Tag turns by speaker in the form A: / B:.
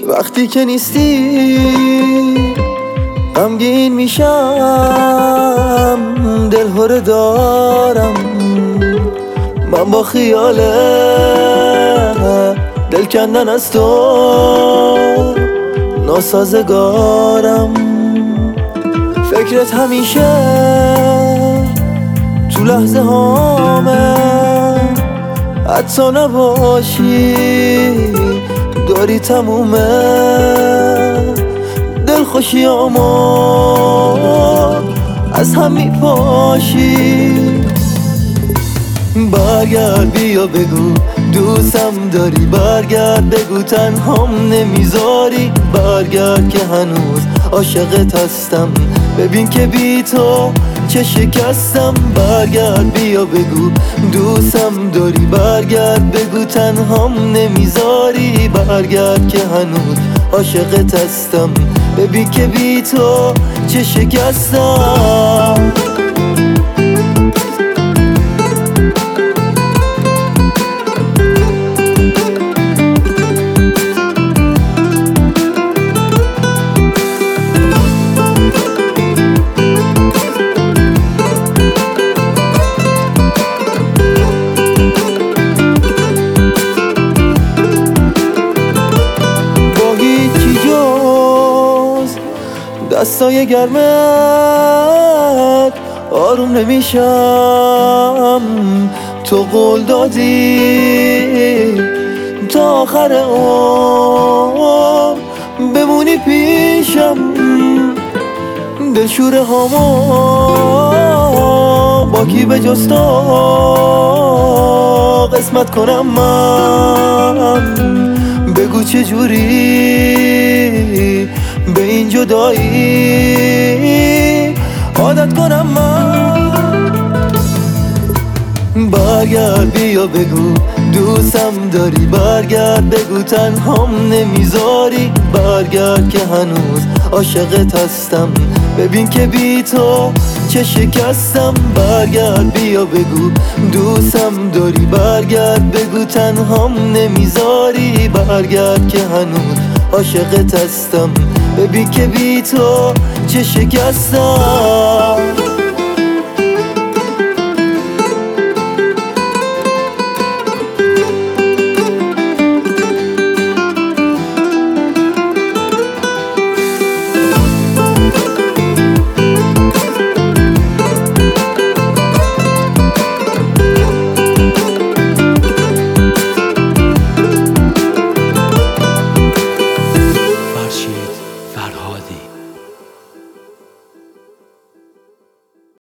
A: وقتی که نیستی غمگین میشم، دلهره دارم من با خیال دل کندن از تو ناسازگارم. فکرت همیشه تو لحظه هامه، حتی نباشی داری تمومه دلخوشیامو از هم میپاشی. برگرد بیا بگو دوستم داری، برگرد بگو تنهام نمیذاری، برگرد که هنوز عاشقت هستم، ببین که بی تو چه شکستم. برگرد بیا بگو دوستم داری، برگرد بگو تنهام نمیذاری، برگرد که هنوز عاشقت هستم، ببین که بی تو چه شکستم. دستای گرمت آروم نمیشم، تو قول دادی تا آخر عمر بمونی پیشم، دلشوره هامو با کی به جز تو قسمت کنم من، بگو چه جوری به این جدایی عادت کنم من. برگرد بیا بگو دوستم داری، برگرد بگو تنهام نمیذاری، برگرد که هنوز عاشقت هستم، ببین که بی تو چه شکستم. برگرد بیا بگو دوستم داری، برگرد بگو تنهام نمیذاری، برگرد که هنوز عاشقت هستم، ببین که بی تو چه شکستم.